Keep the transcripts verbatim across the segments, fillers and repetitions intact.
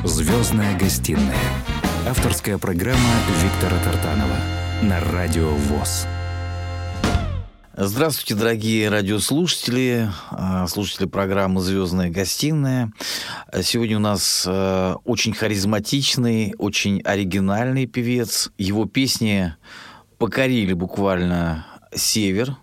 «Звездная гостиная». Авторская программа Виктора Тартанова на Радио ВОС. Здравствуйте, дорогие радиослушатели, слушатели программы «Звездная гостиная». Сегодня у нас очень харизматичный, очень оригинальный певец. Его песни покорили буквально север,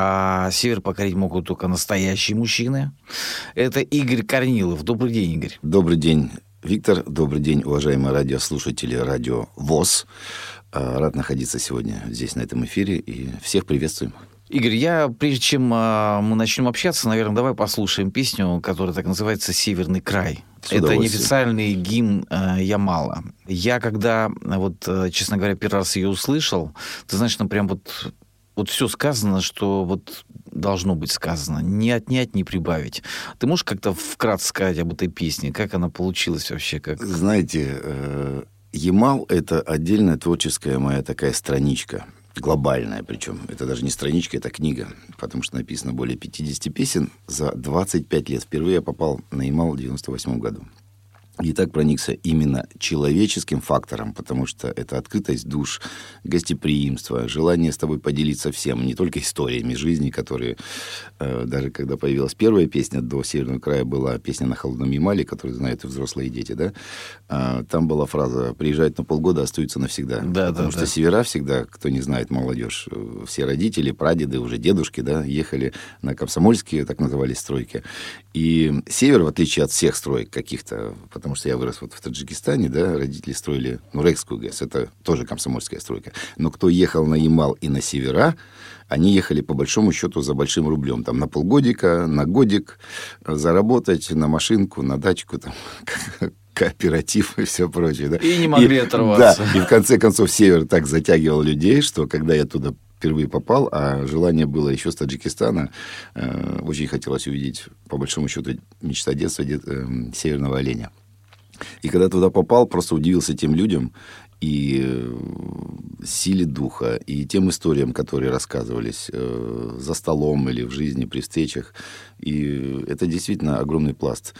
а север покорить могут только настоящие мужчины. Это Игорь Корнилов. Добрый день, Игорь. Добрый день, Виктор. Добрый день, уважаемые радиослушатели Радио ВОС. Рад находиться сегодня здесь, на этом эфире, и всех приветствуем. Игорь, я, прежде чем а, мы начнем общаться, наверное, давай послушаем песню, которая так называется «Северный край». Это неофициальный гимн а, Ямала. Я когда, вот, честно говоря, первый раз ее услышал, ты знаешь, там прям вот, вот все сказано, что вот должно быть сказано. Не отнять, не прибавить. Ты можешь как-то вкратце сказать об этой песне? Как она получилась вообще? Как... Знаете, э, Ямал — это отдельная творческая моя такая страничка. Глобальная причем. Это даже не страничка, это книга. Потому что написано более пятьдесят песен за двадцать пять лет. Впервые я попал на Ямал в девяносто восьмом году. И так проникся именно человеческим фактором, потому что это открытость душ, гостеприимство, желание с тобой поделиться всем, не только историями жизни, которые, э, даже когда появилась первая песня до «Северного края», была песня «На холодном Ямале», которую знают и взрослые, и дети, да, э, там была фраза «приезжают на полгода, остаются навсегда». Да, потому да, что да. севера всегда, кто не знает, молодежь, все родители, прадеды, уже дедушки, да, ехали на комсомольские, так назывались, стройки. И север, в отличие от всех строек каких-то, потому что я вырос вот в Таджикистане, да, родители строили Нурекскую ГЭС, это тоже комсомольская стройка. Но кто ехал на Ямал и на севера, они ехали по большому счету за большим рублем. Там на полгодика, на годик заработать, на машинку, на дачку, там, кооператив и все прочее. Да? И не могли и, оторваться. Да, и в конце концов север так затягивал людей, что когда я туда впервые попал, а желание было еще с Таджикистана, э, очень хотелось увидеть, по большому счету, мечта детства дет, э, северного оленя. И когда туда попал, просто удивился тем людям и силе духа, и тем историям, которые рассказывались э, за столом или в жизни, при встречах. И это действительно огромный пласт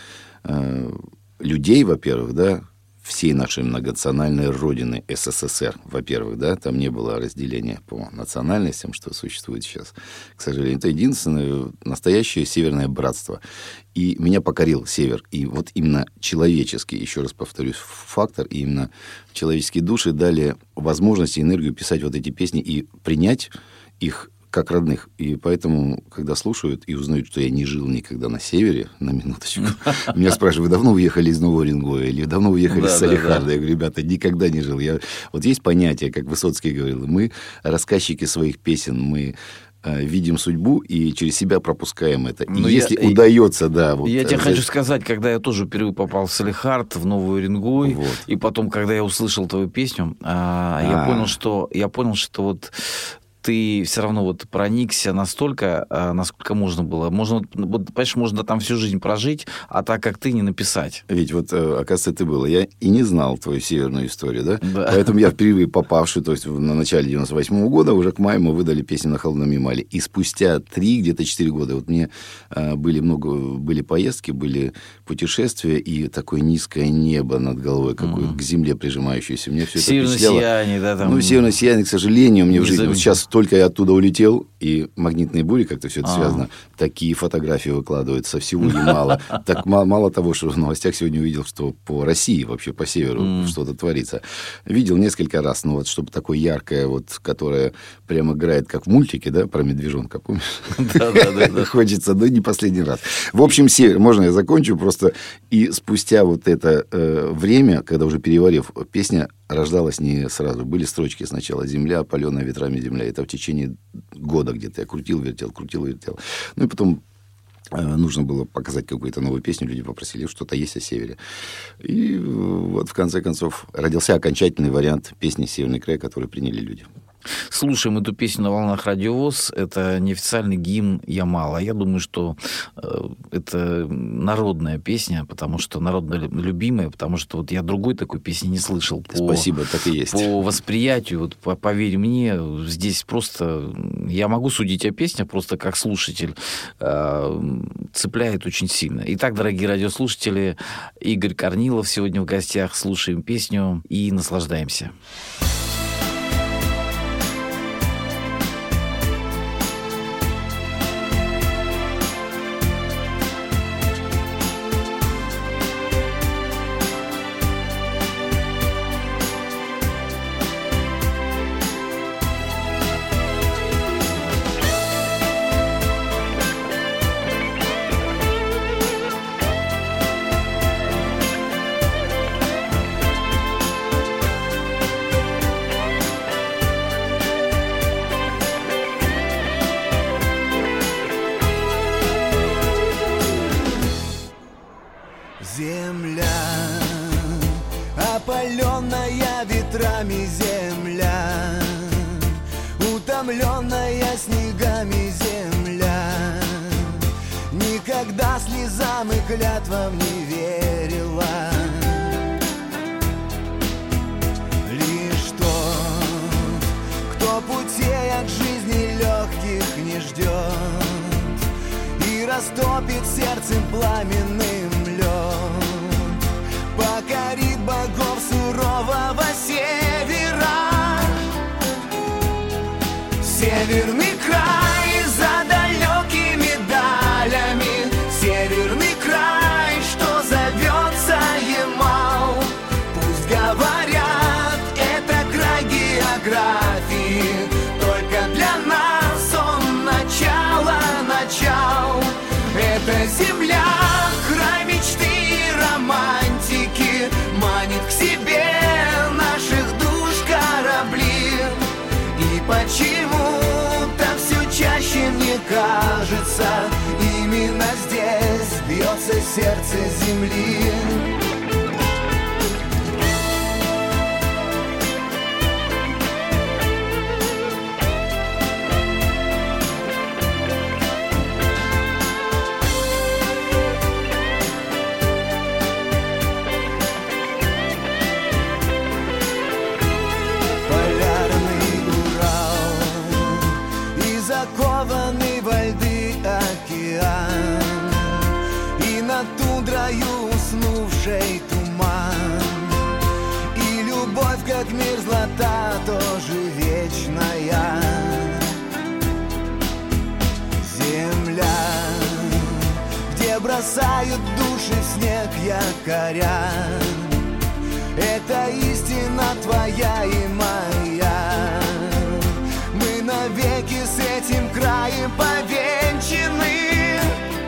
э, людей, во-первых, да, всей нашей многонациональной родины СССР, во-первых, да, там не было разделения по национальностям, что существует сейчас, к сожалению. Это единственное настоящее северное братство. И меня покорил север. И вот именно человеческий, еще раз повторюсь, фактор, и именно человеческие души дали возможность и энергию писать вот эти песни и принять их как родных. И поэтому, когда слушают и узнают, что я не жил никогда на севере, на минуточку, меня спрашивают, вы давно уехали из Нового Уренгоя или давно уехали из Салехарда? Я говорю, ребята, никогда не жил. Я... Вот есть понятие, как Высоцкий говорил, мы рассказчики своих песен, мы видим судьбу и через себя пропускаем это. И я, если удается, да... Вот, я тебе за... хочу сказать, когда я тоже впервые попал в Салехард, в Новый Уренгой, вот. И потом, когда я услышал твою песню, а, я понял, что я понял, что вот ты все равно вот проникся настолько, насколько можно было. Можно, вот, понимаешь, можно там всю жизнь прожить, а так как ты не написать. Ведь вот, оказывается, ты было. Я и не знал твою северную историю, да? Да. Поэтому я впервые попавший, то есть на начале девяносто восьмого года, уже к маю мы выдали песню «На холодном Ямале». И спустя три, где-то четыре года, вот мне были много, были поездки, были путешествия, и такое низкое небо над головой, какое mm-hmm. к земле прижимающееся. Мне все это северное сияние, да? Там... Ну, северное сияние, к сожалению, мне в жизни... Вот сейчас только я оттуда улетел, и магнитные бури, как-то все это А-а-а. связано, такие фотографии выкладывают со всего Ямала. Так мало, мало того, что в новостях сегодня увидел, что по России, вообще по северу mm. что-то творится. Видел несколько раз, но вот чтобы такое яркое, вот, которое прямо играет, как в мультике, да, про медвежонка, помнишь? Да-да-да. Хочется, но не последний раз. В общем, север, можно я закончу просто, и спустя вот это время, когда уже переварив, песня рождалась не сразу. Были строчки сначала «Земля, опаленная ветрами земля». Это в течение года где-то я крутил, вертел, крутил, вертел. Ну и потом э, нужно было показать какую-то новую песню. Люди попросили, что-то есть о севере. И вот в конце концов родился окончательный вариант песни «Северный край», который приняли люди. Слушаем эту песню на волнах Радио ВОС. Это неофициальный гимн Ямала. Я думаю, что э, это народная песня, потому что народно любимая, потому что вот я другой такой песни не слышал. По, Спасибо, так и есть. По восприятию, вот, по, поверь мне, здесь просто... Я могу судить о песне просто как слушатель. Э, цепляет очень сильно. Итак, дорогие радиослушатели, Игорь Корнилов сегодня в гостях. Слушаем песню и наслаждаемся. Опаленная ветрами земля, утомленная снегами земля, никогда слезам и клятвам не верила. Лишь тот, кто путей от жизни легких не ждет и растопит сердцем пламенным лед, покорит богов сурового севера. Северный край за далекими далями, северный край, что зовется Ямал. Пусть говорят, это край географии, только для нас он начало начал. Это земля, край мечты и романтики, манит к себе наших душ корабли. И почему-то все чаще мне кажется, именно здесь бьется сердце земли. Закованный во льды океан, и над тундрою уснувший туман, и любовь, как мерзлота, тоже вечная. Земля, где бросают души в снег якоря, это истина твоя и моя. Мы навеки с этим краем повенчаны.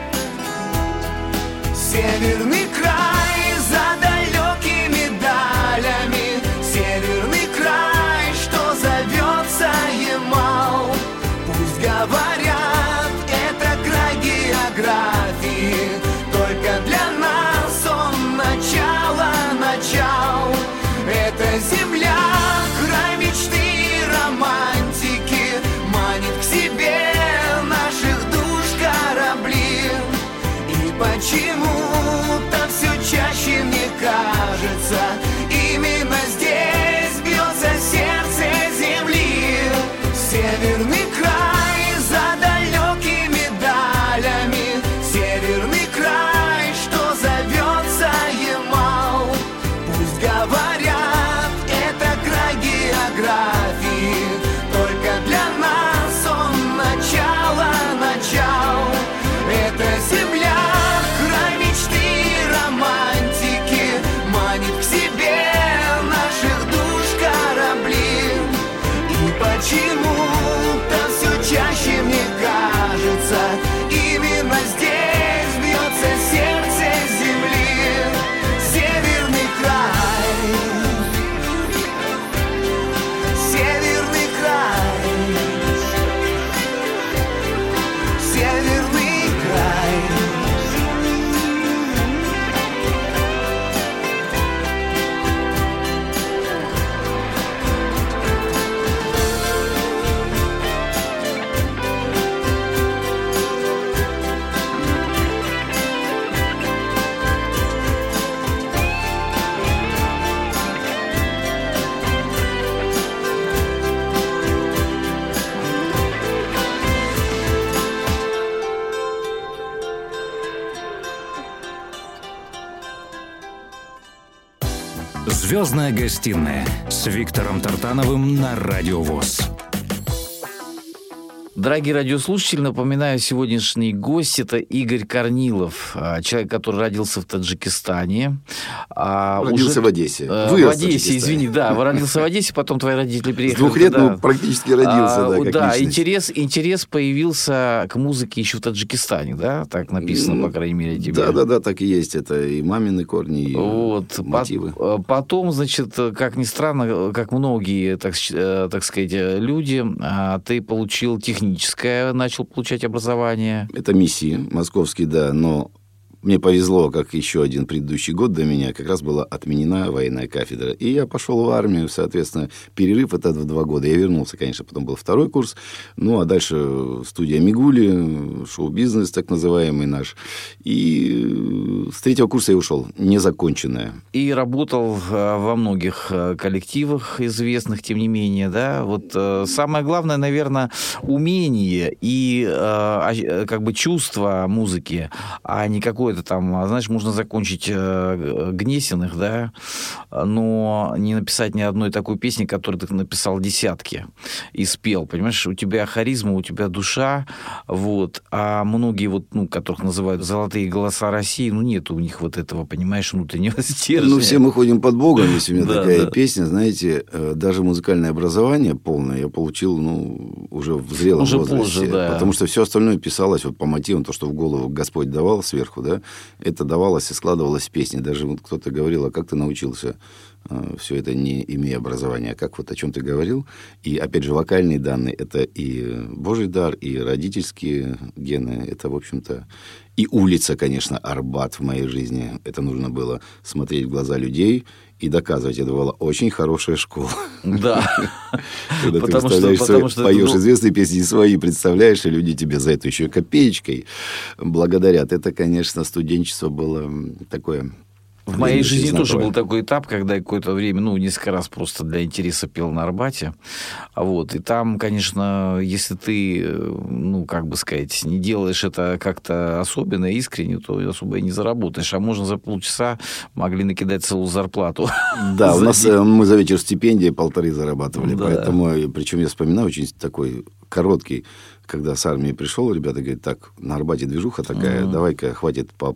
Северный край за далекими далями, северный край, что зовется Ямал. Пусть говорят, это край географии, только для нас он начало начал. Это земля, край мечты и романтики, манит к себе наших душ корабли. И почему-то Звездная гостиная с Виктором Тартановым на Радио ВОС. Дорогие радиослушатели, напоминаю, сегодняшний гость – это Игорь Корнилов, человек, который родился в Таджикистане. Родился уже... в Одессе. Вырос в Одессе, извини, да. Родился в Одессе, потом твои родители приехали. С двух лет, ну, практически родился, а, да, как Да, личность. интерес, интерес появился к музыке еще в Таджикистане, да? Так написано, ну, по крайней мере, тебе. Да-да-да, так и есть. Это и мамины корни, и вот. мотивы. Потом, значит, как ни странно, как многие, так, так сказать, люди, ты получил техническое начал получать образование. Это МИСИ, московский, да, но мне повезло, как еще один предыдущий год до меня, как раз была отменена военная кафедра. И я пошел в армию, соответственно, перерыв этот в два года. Я вернулся, конечно, потом был второй курс. Ну, а дальше студия Мигули, шоу-бизнес так называемый наш. И с третьего курса я ушел, незаконченная. И работал во многих коллективах известных, тем не менее, да. Вот самое главное, наверное, умение и как бы чувство музыки, а не какое это там, знаешь, можно закончить э, Гнесиных, да, но не написать ни одной такой песни, которую ты написал десятки и спел, понимаешь, у тебя харизма, у тебя душа, вот, а многие вот, ну, которых называют золотые голоса России, ну, нет у них вот этого, понимаешь, внутреннего стержня. Ну, все мы ходим под Богом, если у меня да, такая да. песня, знаете, даже музыкальное образование полное я получил, ну, уже в зрелом уже возрасте, позже, да. Потому что все остальное писалось вот по мотивам, то, что в голову Господь давал сверху, да, это давалось и складывалось в песни. Даже вот кто-то говорил, а как ты научился э, все это, не имея образования, а как вот о чем ты говорил. И, опять же, вокальные данные, это и Божий дар, и родительские гены, это, в общем-то, и улица, конечно, Арбат в моей жизни. Это нужно было смотреть в глаза людей и доказывать. Это была очень хорошая школа. Да. Когда ты представляешь, поешь известные песни свои, представляешь, и люди тебе за это еще копеечкой благодарят. Это, конечно, студенчество было такое... В моей жизни тоже был такой этап, когда я какое-то время, ну, несколько раз просто для интереса пел на Арбате. Вот. И там, конечно, если ты, ну, как бы сказать, не делаешь это как-то особенно искренне, то особо и не заработаешь. А можно за полчаса могли накидать целую зарплату. Да, у нас мы за вечер стипендии полторы зарабатывали. Поэтому, причем я вспоминаю, очень такой короткий, когда с армии пришел, ребята говорят, так, на Арбате движуха такая, uh-huh. давай-ка хватит по,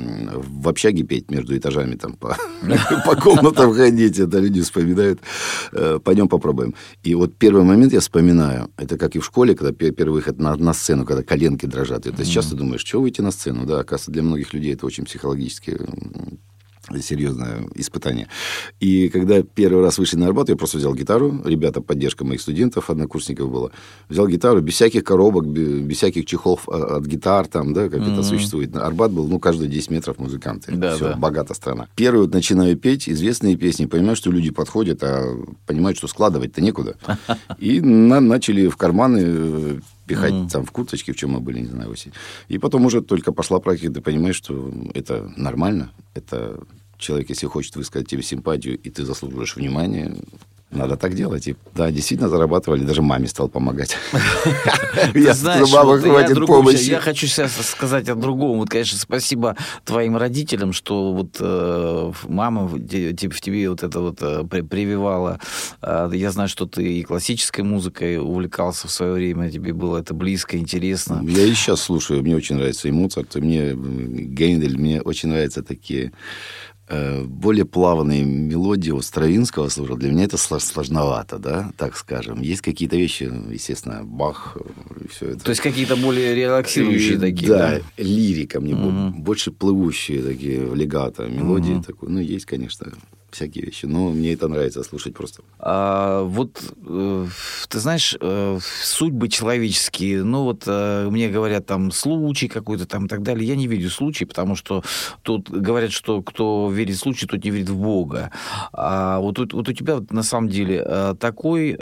в общаге петь между этажами, там, по, по комнатам ходить, это люди вспоминают, пойдем попробуем. И вот первый момент я вспоминаю, это как и в школе, когда первый выход на, на сцену, когда коленки дрожат, это сейчас ты думаешь, что выйти на сцену, да, оказывается, для многих людей это очень психологически серьезное испытание. И когда первый раз вышли на Арбат, я просто взял гитару, ребята, поддержка моих студентов, однокурсников была, взял гитару, без всяких коробок, без, без всяких чехлов от гитар, там, да, как mm-hmm. это существует. Арбат был, ну, каждые десять метров музыканты. Да, все, да. Богата страна. Первый вот начинаю петь известные песни, понимаю, что люди подходят, а понимают, что складывать-то некуда. И на, начали в карманы пихать mm. там в курточке, в чем мы были, не знаю, осень. И потом уже только пошла практика, ты понимаешь, что это нормально, это человек, если хочет высказать тебе симпатию, и ты заслуживаешь внимания, надо так делать. И, да, действительно зарабатывали, даже маме стал помогать. Ты знаешь, хватит помощи. Я хочу сейчас сказать о другом. Вот, конечно, спасибо твоим родителям, что вот мама в тебе вот это вот прививала. Я знаю, что ты и классической музыкой увлекался в свое время, тебе было это близко, интересно. Я и сейчас слушаю, мне очень нравится и Моцарт, и мне Гейндель, мне очень нравятся такие более плавные мелодии у Стравинского служат. Для меня это сложновато, да, так скажем. Есть какие-то вещи, естественно, Бах и все это. То есть какие-то более релаксирующие и, такие, да? Да, лирика мне угу. больше плывущие такие, легато, мелодии угу. такой. Ну, есть, конечно, всякие вещи, но мне это нравится слушать просто. А, вот, э, ты знаешь, э, судьбы человеческие, ну, вот э, мне говорят, там, случай какой-то там и так далее. Я не верю в случай, потому что тут говорят, что кто верит в случай, тот не верит в Бога. А вот, вот у тебя вот, на самом деле такой э,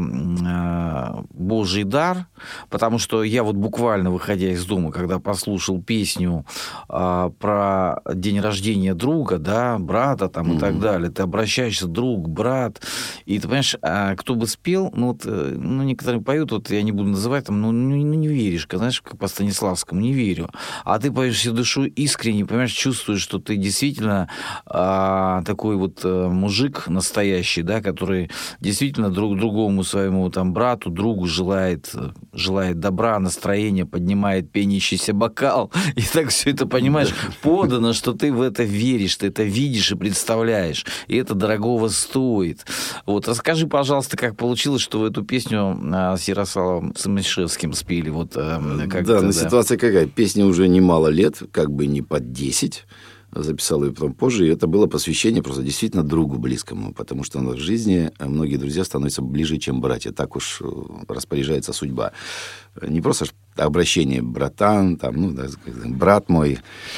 э, Божий дар, потому что я вот буквально, выходя из дома, когда послушал песню э, про день рождения друга, да, брата там mm-hmm. и так далее, далее. Ты обращаешься, друг, брат. И ты понимаешь, а кто бы спел, ну, вот, ну некоторые поют, вот я не буду называть, там, ну, ну не веришь, знаешь, как по Станиславскому, не верю. А ты поешь всю душу искренне, понимаешь, чувствуешь, что ты действительно а, такой вот а, мужик настоящий, да, который действительно друг другому своему там брату, другу желает, желает добра, настроения, поднимает пенящийся бокал. И так все это, понимаешь, подано, что ты в это веришь, ты это видишь и представляешь. И это дорогого стоит. Вот. Расскажи, пожалуйста, как получилось, что вы эту песню а, с Ярославом Сумишевским спели? Вот, а, как да, но да. Ситуация какая? Песня уже немало лет, как бы не под десять. Записал ее потом позже, и это было посвящение просто действительно другу близкому, потому что в жизни многие друзья становятся ближе, чем братья. Так уж распоряжается судьба. Не просто обращение братан, там, ну, да, брат мой.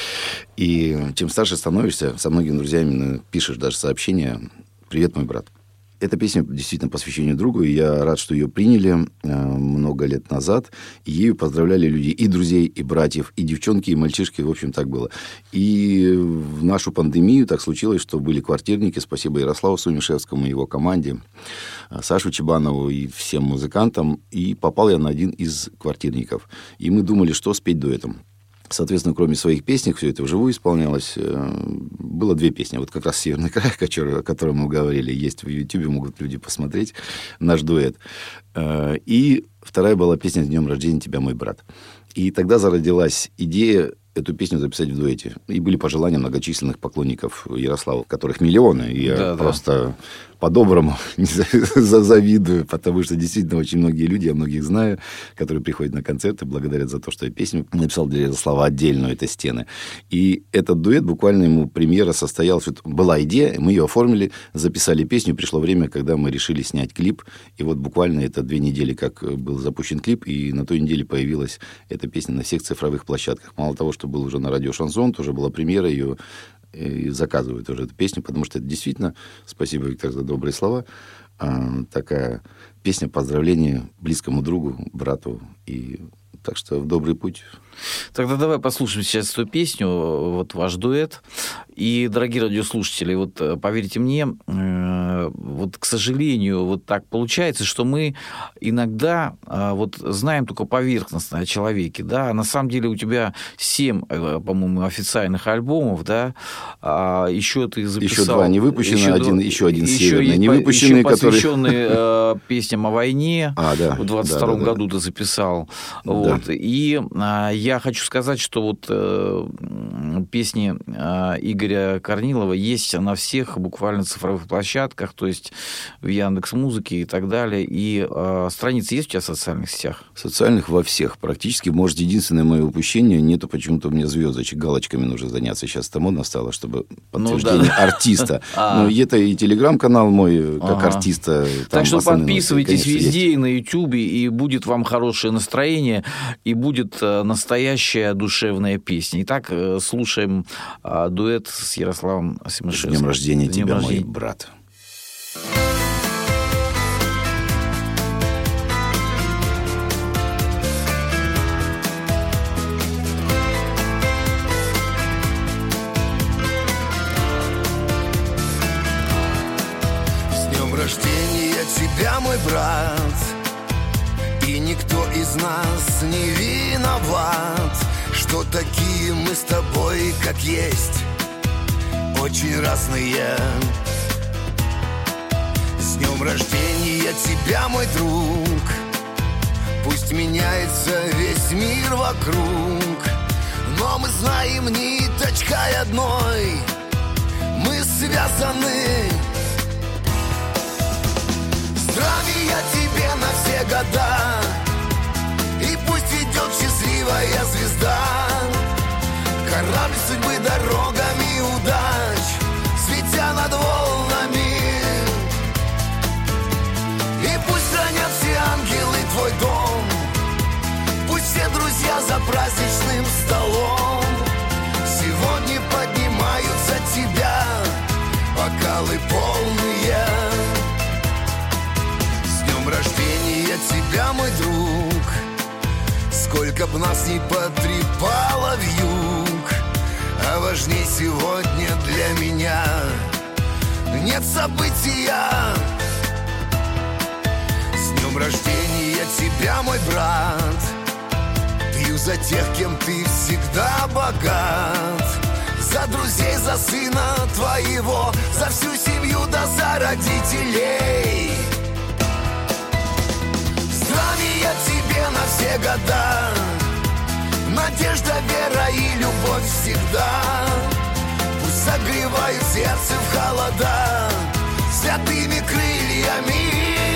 И чем старше становишься, со многими друзьями пишешь даже сообщение «Привет, мой брат». Эта песня действительно посвящение другу, и я рад, что ее приняли э, много лет назад. И ею поздравляли люди и друзей, и братьев, и девчонки, и мальчишки. В общем, так было. И в нашу пандемию так случилось, что были квартирники. Спасибо Ярославу Сумишевскому и его команде, Сашу Чебанову и всем музыкантам. И попал я на один из квартирников. И мы думали, что спеть дуэтом. Соответственно, кроме своих песен, все это вживую исполнялось. Было две песни. Вот как раз «Северный край», о котором мы говорили, есть в Ютьюбе, могут люди посмотреть, наш дуэт. И вторая была песня «С днем рождения тебя, мой брат». И тогда зародилась идея эту песню записать в дуэте. И были пожелания многочисленных поклонников Ярослава, которых миллионы. И я да, просто да. по-доброму завидую, потому что действительно очень многие люди, я многих знаю, которые приходят на концерты, благодарят за то, что я песню написал для Ярослава отдельную, это «Стены». И этот дуэт, буквально ему премьера состоялась. Была идея, мы ее оформили, записали песню, пришло время, когда мы решили снять клип. И вот буквально это две недели, как был запущен клип, и на той неделе появилась эта песня на всех цифровых площадках. Мало того, что был уже на радио «Шансон», тоже была премьера, ее и заказывают уже эту песню, потому что это действительно, спасибо, Виктор, за добрые слова, такая песня поздравления близкому другу, брату, и так что в добрый путь. Тогда давай послушаем сейчас эту песню, вот ваш дуэт. И, дорогие радиослушатели, вот поверьте мне, вот, к сожалению, вот так получается, что мы иногда вот знаем только поверхностно о человеке, да, а на самом деле у тебя семь, по-моему, официальных альбомов, да, а еще ты записал... Еще два не выпущены, еще, один, два, еще один северный не выпущенный, еще посвященный который... песням о войне, а, да, в двадцать втором да, да, году да. ты записал, да. Вот, и я хочу сказать, что вот э, песни э, Игоря Корнилова есть на всех буквально цифровых площадках, то есть в Яндекс.Музыке и так далее. И э, страницы есть у тебя в социальных сетях? Социальных во всех практически. Может, единственное мое упущение, нету почему-то у меня звездочек, галочками нужно заняться. Сейчас это модно стало, чтобы подтверждение ну, да. артиста. Но это и телеграм-канал мой, как артиста. Так что подписывайтесь везде, и на Ютьюбе, и будет вам хорошее настроение, и будет настоящая душевная песня. Итак, слушаем дуэт с Ярославом Сумишевским. С днем рождения тебя, мой брат. С днем рождения тебя, мой брат. И никто из нас не виноват, что такие мы с тобой, как есть, очень разные. С днем рождения тебя, мой друг. Пусть меняется весь мир вокруг, но мы знаем ниточкой одной, мы связаны. Здравия тебе на все года, и пусть ведет счастливая звезда, корабль судьбы дорогами удач, светя над волнами. И пусть хранят все ангелы твой дом, пусть все друзья за праздничным столом сегодня поднимают за тебя бокалы полные. С днем рождения тебя, мой друг. Сколько б нас ни потрепало вьюг, а важней сегодня для меня нет события. С днем рождения тебя, мой брат. Пью за тех, кем ты всегда богат. За друзей, за сына твоего, за всю семью, да за родителей. Здравия тебе на все года, надежда, вера и любовь всегда. Пусть согревают сердце в холода святыми крыльями.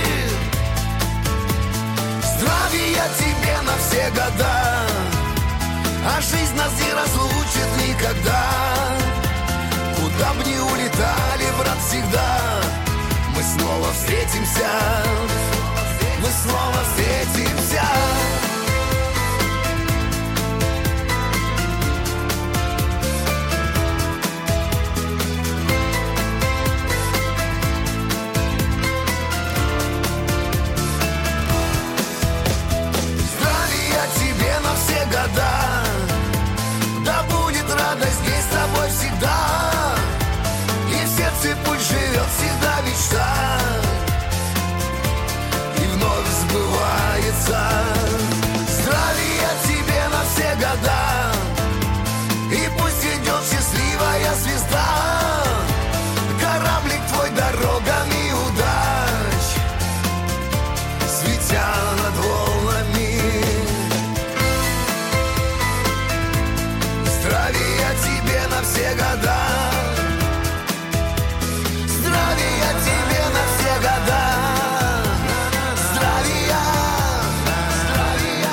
Здравия тебе на все года, а жизнь нас не разлучит никогда. Куда б ни улетали, брат, всегда мы снова встретимся. Мы снова встретимся. Да будет радость здесь с тобой всегда, и в сердце пусть живет всегда мечта, и вновь сбывается. Здравия тебе на все года, и пусть идет счастливая звезда, кораблик твой дорогами удач, светя над волнами. Здравия тебе на все года, здравия тебе на все года, здравия, здравия.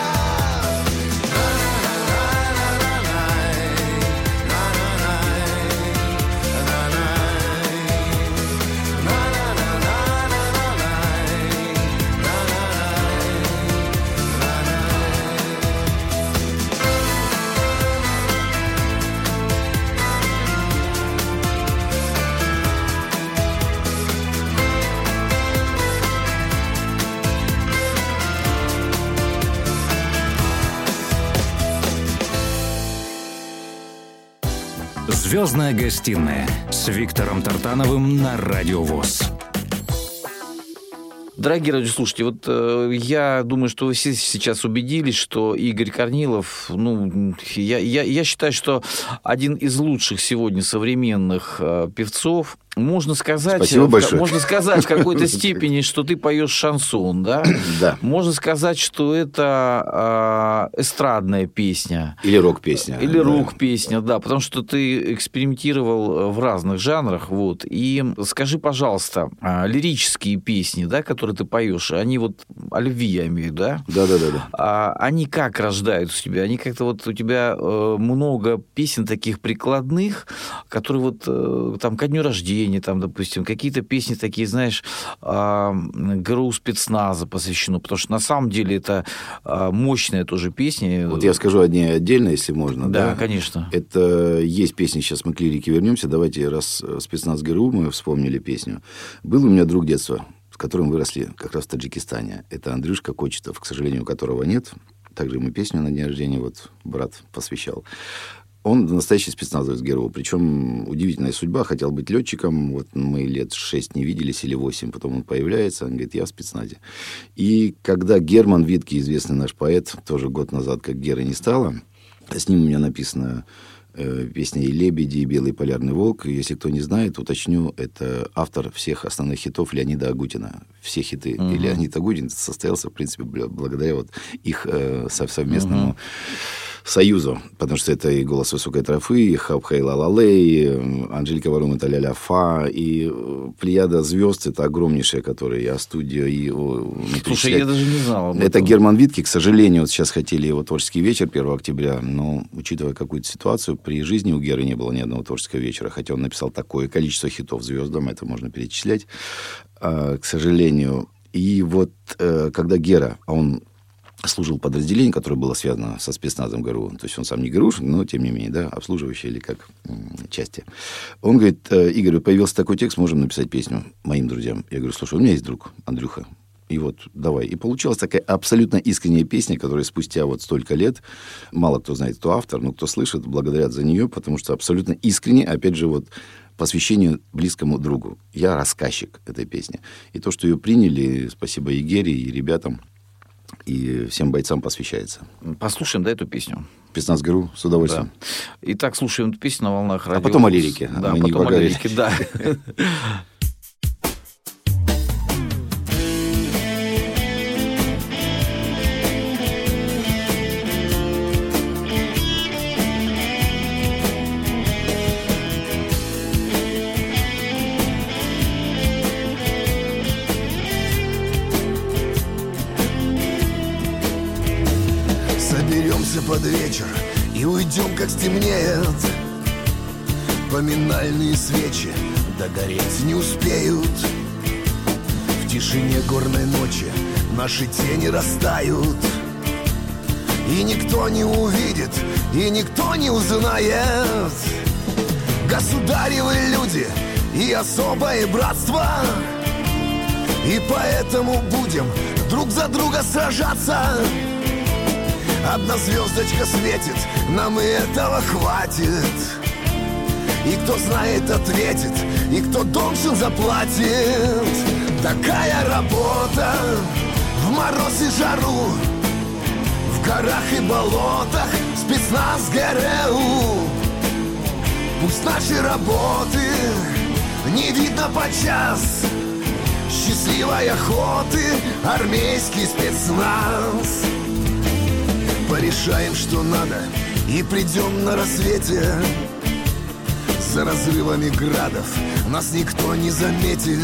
«Звездная гостиная» с Виктором Тартановым на Радио ВОС. Дорогие радиослушатели, вот э, я думаю, что вы все сейчас убедились, что Игорь Корнилов, ну, я, я, я считаю, что один из лучших сегодня современных э, певцов. Можно сказать, Спасибо большое. Можно сказать в какой-то степени, что ты поешь шансон, да? Да. Можно сказать, что это э, эстрадная песня. Или рок-песня. Или да. рок-песня, да, потому что ты экспериментировал в разных жанрах, вот. И скажи, пожалуйста, лирические песни, да, которые ты поешь, они вот о любви, я имею в виду, да? Да, да, да, да. А они как рождаются у тебя? Они как-то вот у тебя много песен таких прикладных, которые вот там ко дню рождения, там, допустим, какие-то песни такие, знаешь, ГРУ спецназа посвящено, потому что на самом деле это мощная тоже песня. Вот я скажу одни отдельно, если можно. Да, да, конечно. Это есть песни, сейчас мы к лирике вернемся. Давайте, раз спецназ ГРУ, мы вспомнили песню. Был у меня друг детства, с которым выросли как раз в Таджикистане. Это Андрюшка Кочетов, к сожалению, которого нет. Также ему песню на день рождения вот брат посвящал. Он настоящий спецназовец ГРУ. Причем удивительная судьба. Хотел быть летчиком. Вот мы лет шесть не виделись или восемь. Потом он появляется. Он говорит, я в спецназе. И когда Герман Витке, известный наш поэт, тоже год назад, как Геры не стало, с ним у меня написана э, песня «И лебеди», и «Белый полярный волк». Если кто не знает, уточню, это автор всех основных хитов Леонида Агутина. Все хиты uh-huh. и Леонид Агутин состоялся, в принципе, благодаря вот их э, совместному uh-huh. союзу, потому что это и «Голос высокой тропы», и «Хап-хей ла-ла-лей», Анжелика Варум — это «Ля-ля фа», и плеяда звезд — это огромнейшая, которые я студию и... Слушай, я даже не знал об этом. Это Герман Витке, к сожалению, вот сейчас хотели его творческий вечер первого октября, но, учитывая какую-то ситуацию, при жизни у Геры не было ни одного творческого вечера, хотя он написал такое количество хитов звездам, это можно перечислять, а, к сожалению. И вот когда Гера, а он служил подразделение, которое было связано со спецназом ГРУ. То есть он сам не ГРУшник, но тем не менее, да, обслуживающий или как м- части. Он говорит, Игорь, появился такой текст, можем написать песню моим друзьям. Я говорю, слушай, у меня есть друг, Андрюха. И вот давай. И получилась такая абсолютно искренняя песня, которая спустя вот столько лет, мало кто знает, кто автор, но кто слышит, благодарят за нее, потому что абсолютно искренне, опять же, вот посвящение близкому другу. Я рассказчик этой песни. И то, что ее приняли, спасибо Егере и ребятам, и всем бойцам посвящается. Послушаем, да, эту песню? Спецназ.ГРУ, с удовольствием. Да. Итак, слушаем эту песню на волнах радио. А потом о лирике. Да, Мы потом о лирике, да. Соберемся под вечер и уйдем, как стемнеет. Поминальные свечи догореть не успеют. В тишине горной ночи наши тени растают. И никто не увидит, и никто не узнает. Государевы люди и особое братство. И поэтому будем друг за друга сражаться. Одна звездочка светит, нам и этого хватит. И кто знает, ответит, и кто должен, заплатит. Такая работа в мороз и жару, в горах и болотах, спецназ ГРУ. Пусть наши работы не видно подчас. Счастливой охоты, армейский спецназ. Порешаем, что надо, и придем на рассвете. За разрывами градов нас никто не заметит.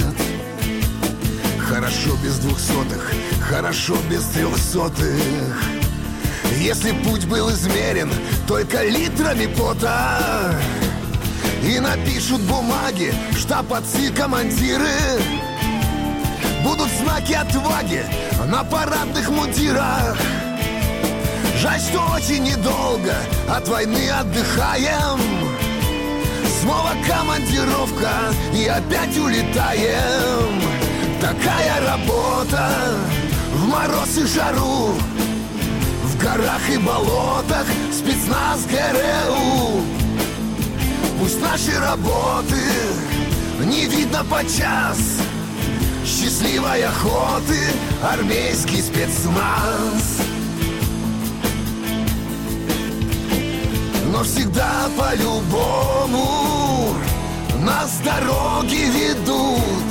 Хорошо без двухсотых, хорошо без трехсотых. Если путь был измерен только литрами пота, и напишут бумаги штаб-отцы, командиры, будут знаки отваги на парадных мундирах. Жаль, что очень недолго от войны отдыхаем. Снова командировка и опять улетаем. Такая работа в мороз и жару, в горах и болотах, спецназ ГРУ. Пусть наши работы не видно подчас. Счастливой охоты, армейский спецназ. Но всегда по-любому нас дороги ведут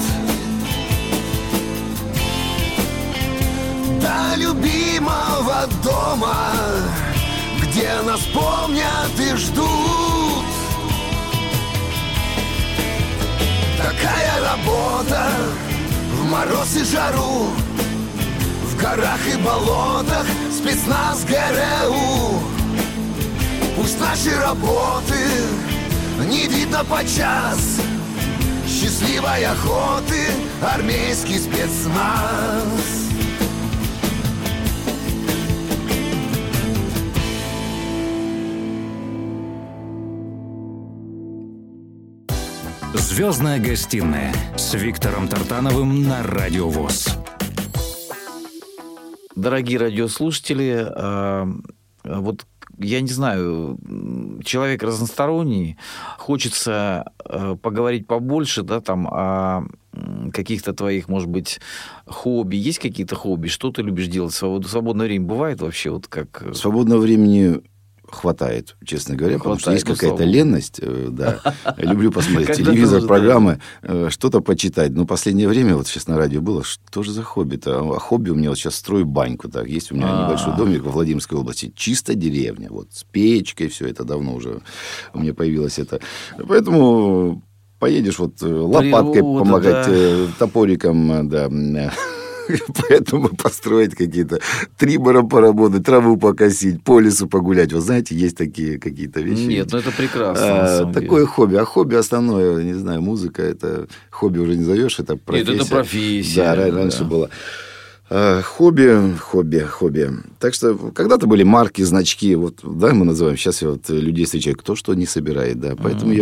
до любимого дома, где нас помнят и ждут. Такая работа в мороз и жару, в горах и болотах, спецназ ГРУ. Пусть наши работы не видно подчас. Счастливой охоты, армейский спецназ. «Звездная гостиная» с Виктором Тартановым на Радио ВОС. Дорогие радиослушатели, вот я не знаю, человек разносторонний, хочется поговорить побольше, да, там, о каких-то твоих, может быть, хобби. Есть какие-то хобби? Что ты любишь делать в свободное, свободное время? Бывает вообще вот как... Свободного времени хватает, честно говоря, хватает, потому что есть какая-то ленность. Да. Люблю посмотреть телевизор, программы, что-то почитать. Но в последнее время, вот сейчас на радио было, что же за хобби-то? А хобби у меня вот сейчас строю баньку. Так. Есть у меня А-а-а. небольшой домик во Владимирской области. Чисто деревня. Вот, с печкой, все это давно уже у меня появилось это. Поэтому поедешь вот лопаткой Природа, помогать, да. топориком, да. Поэтому построить какие-то трибором поработать, траву покосить, по лесу погулять. Вы знаете, есть такие какие-то вещи. Нет, ну это прекрасно. А, такое деле. хобби. А хобби основное, не знаю, музыка, это хобби уже не зовешь, это профессия. Нет, это профессия. Да, да. раньше было. А, хобби, хобби, хобби. Так что когда-то были марки, значки, вот, да, мы называем. Сейчас я вот людей встречаю, кто что не собирает, да. Поэтому mm-hmm. я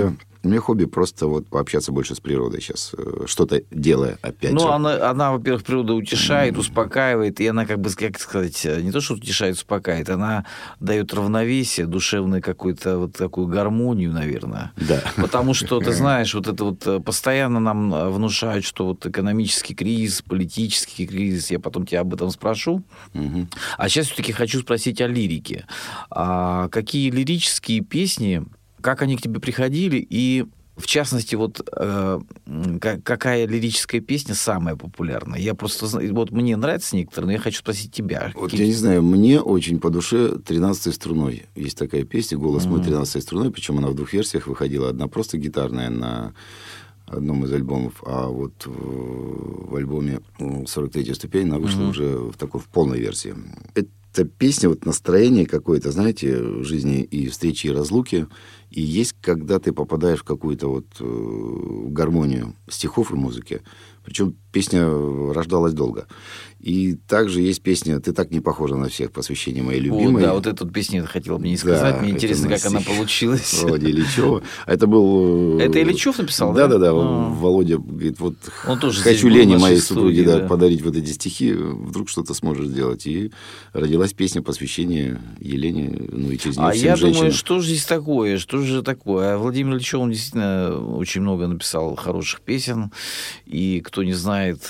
У меня хобби просто вот пообщаться больше с природой сейчас, что-то делая опять ну, же. Ну, она, она, во-первых, природа утешает, mm-hmm. успокаивает, и она, как бы, как сказать, не то, что утешает, успокаивает, она дает равновесие, душевную какую-то вот такую гармонию, наверное. Да. Потому что, ты знаешь, вот это вот постоянно нам внушают, что вот экономический кризис, политический кризис, я потом тебя об этом спрошу. Mm-hmm. А сейчас все-таки хочу спросить о лирике. А какие лирические песни, как они к тебе приходили, и в частности, вот э, какая лирическая песня самая популярная? Я просто знаю, вот мне нравятся некоторые, но я хочу спросить тебя. Вот какие... я не знаю, мне очень по душе «тринадцатой струной». Есть такая песня «Голос мой тринадцатой струной», причем она в двух версиях выходила. Одна просто гитарная на одном из альбомов, а вот в, в альбоме «сорок третья ступень» она вышла mm-hmm. уже в такой в полной версии. Это песня, вот настроение какое-то, знаете, жизни и встречи, и разлуки. И есть, когда ты попадаешь в какую-то вот э, гармонию стихов и музыки. Причем песня рождалась долго. И также есть песня «Ты так не похожа на всех», посвящение моей любимой. О, да, вот эту песню я хотел бы не сказать. Да, мне интересно, как она получилась. Володя Ильичева. Это был... Это Ильичев написал, да? Да-да-да. А. Володя говорит, вот хочу Лене, моей супруге, да, да. подарить вот эти стихи, вдруг что-то сможешь сделать. И родилась песня посвящение Елене, ну и через нее а всем я женщинам. думаю, что же здесь такое, что же такое? А Владимир Ильичев, он действительно очень много написал хороших песен. И кто не знает,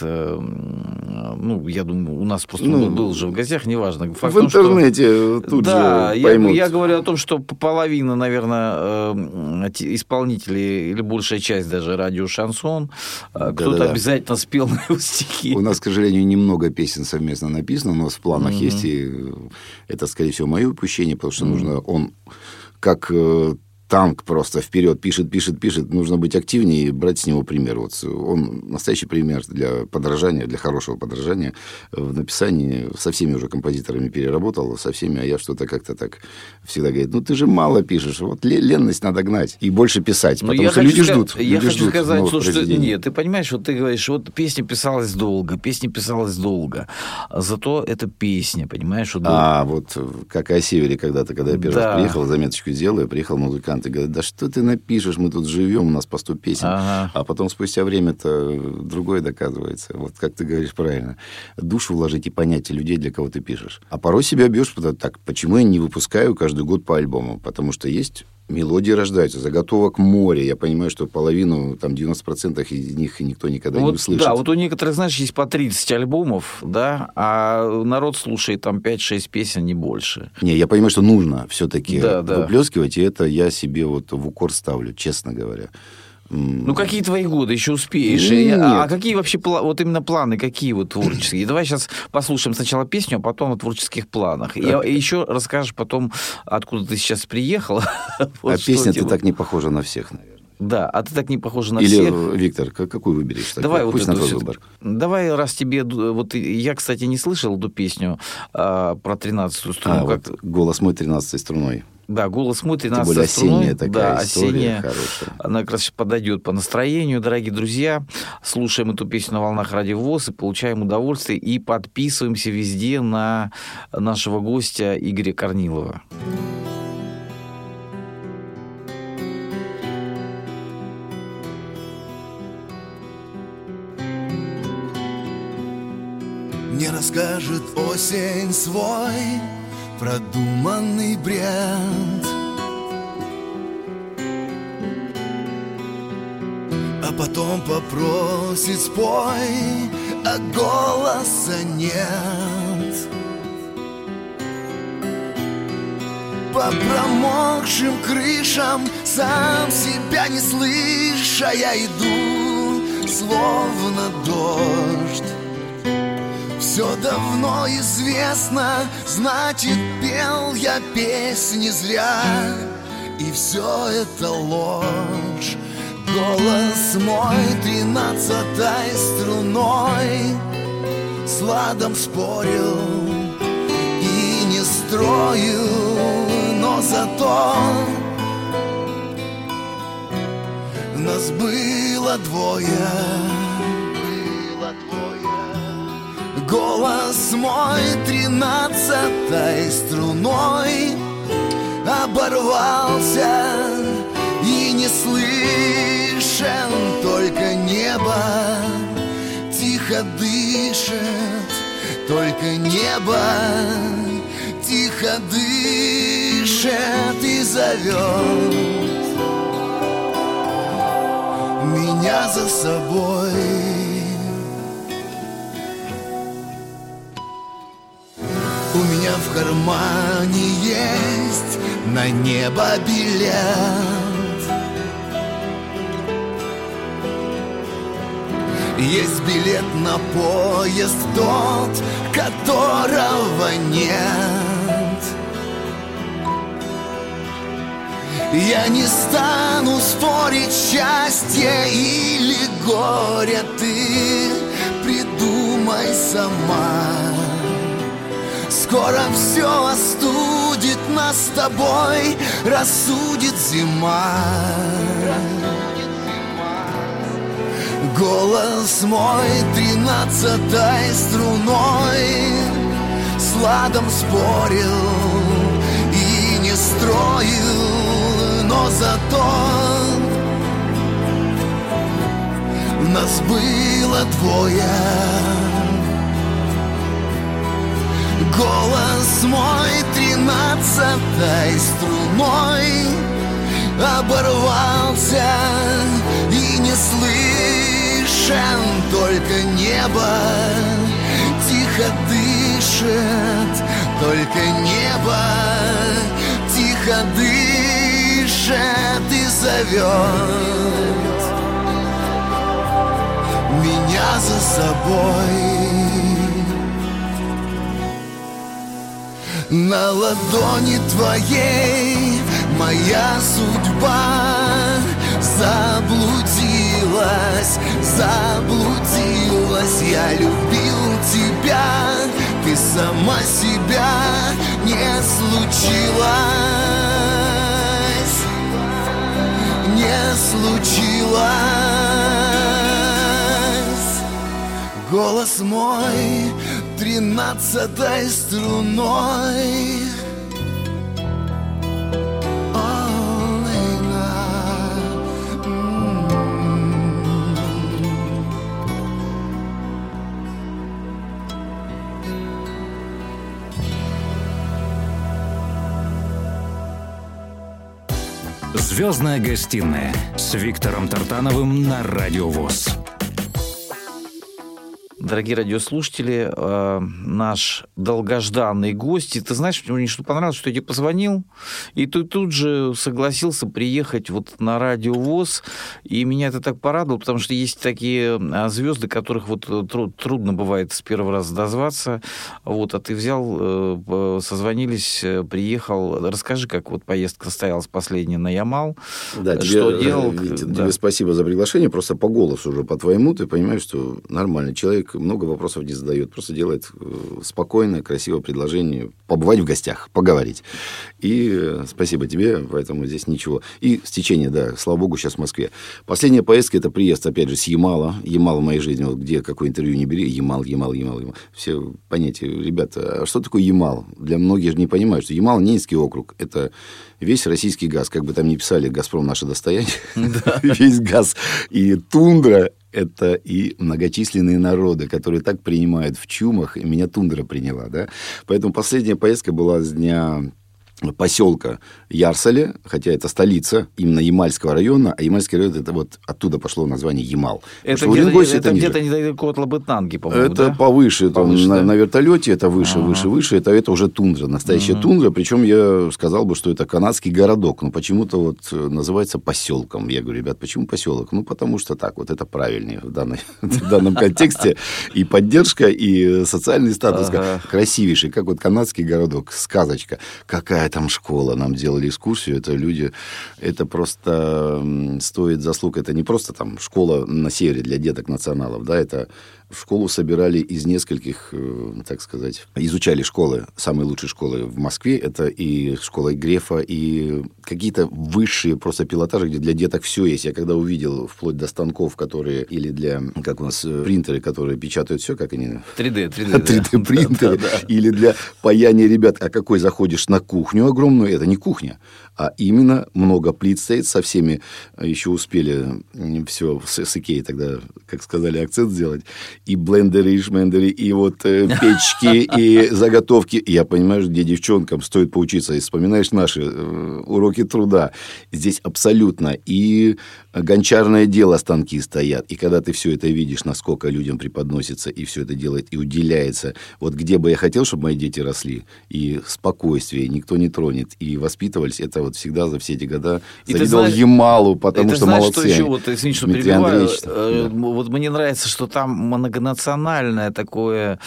ну, я думаю, у нас просто ну, был же в гостях, неважно. Факт в том, интернете что... тут да, же поймут. Я, я говорю о том, что половина, наверное, исполнителей, или большая часть даже радио «Шансон», да, кто-то да, да. обязательно спел на его стихи. У нас, к сожалению, немного песен совместно написано, у нас в планах mm-hmm. есть, и это, скорее всего, мое упущение, потому что mm-hmm. нужно, он как... танк просто вперед пишет, пишет, пишет. Нужно быть активнее и брать с него пример. Вот он настоящий пример для подражания, для хорошего подражания. В написании со всеми уже композиторами переработал, со всеми, а я что-то как-то так всегда говорит, ну ты же мало пишешь, вот ленность надо гнать и больше писать, но потому что люди ска- ждут. Я люди хочу ждут сказать, что, что нет, ты понимаешь, вот ты говоришь, вот песня писалась долго, песня писалась долго, зато это песня, понимаешь? Вот а, вот как о Севере когда-то, когда я первый да. раз приехал, заметочку сделал, я приехал музыкант, и говорит, да что ты напишешь, мы тут живем, у нас по сто песен. Ага. А потом спустя время-то другое доказывается. Вот как ты говоришь правильно. Душу вложить и понятие людей, для кого ты пишешь. А порой себя бьешь, потому так, почему я не выпускаю каждый год по альбому? Потому что есть... мелодии рождаются, заготовок море. Я понимаю, что половину, там, девяносто процентов из них никто никогда вот, не услышит. Да, вот у некоторых, знаешь, есть по тридцать альбомов, да, а народ слушает там пять-шесть песен, не больше. Не, я понимаю, что нужно все-таки да, да. выплескивать, и это я себе вот в укор ставлю, честно говоря. Ну, какие твои годы? Еще успеешь? Нет. А какие вообще, вот именно планы, какие вот творческие? Давай сейчас послушаем сначала песню, а потом о творческих планах. И, и еще расскажешь потом, откуда ты сейчас приехал. вот а песня «Ты так не похожа на всех», наверное. Да, а ты так не похожа на Или, всех. Или, Виктор, какую выберешь? Давай вот Пусть на твой выбор. Давай, раз тебе... Вот я, кстати, не слышал эту песню а, про тринадцатую струну. А, как... вот «Голос мой тринадцатой струной». Да, «Голос мой», тринадцатая струной. Осенняя такая да, история осенняя. Хорошая. Она как раз подойдет по настроению, дорогие друзья. Слушаем эту песню на волнах Радио ВОС и получаем удовольствие. И подписываемся везде на нашего гостя Игоря Корнилова. Не расскажет осень свой продуманный бред, а потом попросит спой, а голоса нет. По промокшим крышам, сам себя не слыша, я иду, словно дождь. Все давно известно, значит, пел я песни зря. И все это ложь. Голос мой тринадцатой струной сладом спорил и не строю, но зато нас было двое. Голос мой тринадцатой струной оборвался и не слышал слышен, только небо тихо дышит, только небо тихо дышит и зовет меня за собой. У меня в кармане есть на небо билет. Есть билет на поезд тот, которого нет. Я не стану спорить, счастье или горе ты придумай сама. Скоро все остудит нас с тобой, рассудит зима. Голос мой тринадцатой струной сладом спорил и не строил, но зато нас было двое. Голос мой тринадцатой струной оборвался и не слышен, только небо тихо дышит, только небо тихо дышит и зовет меня за собой. На ладони твоей моя судьба заблудилась, заблудилась. Я любил тебя, ты сама себя не случилась, не случилась. Голос мой тринадцатой струной «Звездная гостиная» с Виктором Тартановым на Радио ВОС. Дорогие радиослушатели, э, наш долгожданный гость. И ты знаешь, мне что понравилось, что я тебе позвонил, и ты тут же согласился приехать вот на Радио ВОС. И меня это так порадовало, потому что есть такие звезды, которых вот труд, трудно бывает с первого раза дозваться. Вот, а ты взял, э, созвонились, приехал. Расскажи, как вот поездка состоялась последняя на Ямал. Да, что тебе, делал? Витя, да. тебе спасибо за приглашение. Просто по голосу уже, по твоему, ты понимаешь, что нормальный человек, много вопросов не задает, просто делает спокойное, красивое предложение побывать в гостях, поговорить. И спасибо тебе, поэтому здесь ничего. И стечение, да, слава богу, сейчас в Москве. Последняя поездка – это приезд, опять же, с Ямала. Ямал в моей жизни, вот где какое интервью не бери, Ямал, Ямал, Ямал, Ямал. Все понятия, ребята, а что такое Ямал? Для многих же не понимают, что Ямал – Ненецкий округ. Это весь российский газ. Как бы там ни писали, «Газпром» – наше достояние. Весь газ. И тундра – это и многочисленные народы, которые так принимают в чумах, и меня тундра приняла, да. Поэтому последняя поездка была с дня поселка Ярсале, хотя это столица именно Ямальского района, а Ямальский район, это вот оттуда пошло название Ямал. Это где-то, Уренгойсе, это где-то недалеко от Лабытнанги, по-моему, это да? повыше, повыше там, да? на, на вертолете это выше, ага. выше, выше, это, это уже тундра, настоящая ага. тундра, причем я сказал бы, что это канадский городок, но почему-то вот называется поселком. Я говорю, ребят, почему поселок? Ну, потому что так, вот это правильнее в, данной, в данном контексте, и поддержка, и социальный статус красивейший, как вот канадский городок, сказочка. Какая там школа, нам делали экскурсию, это люди, это просто стоит заслуг, это не просто там школа на севере для деток националов, да, это В школу собирали из нескольких, так сказать, изучали школы, самые лучшие школы в Москве. Это и школа Грефа, и какие-то высшие просто пилотажи, где для деток все есть. Я когда увидел вплоть до станков, которые, или для, как у нас, принтеры, которые печатают все, как они... три дэ, три дэ, три дэ принтеры, или для паяния ребят. А какой заходишь на кухню огромную, это не кухня, а именно много плит стоит со всеми, еще успели все с, с Икеей тогда, как сказали, акцент сделать, и блендеры, и шмендеры, и вот э, печки, и заготовки. И я понимаю, где девчонкам стоит поучиться. И вспоминаешь наши э, уроки труда. Здесь абсолютно и гончарное дело, станки стоят. И когда ты все это видишь, насколько людям преподносится, и все это делает, и уделяется. Вот где бы я хотел, чтобы мои дети росли, и спокойствие, никто не тронет, и воспитывались, это вот всегда за все эти года завидовал Ямалу, потому что знаешь, молодцы. Что еще, вот, извини, что Дмитрий перебиваю, Андреевич, да. Вот мне нравится, что там многонациональное такое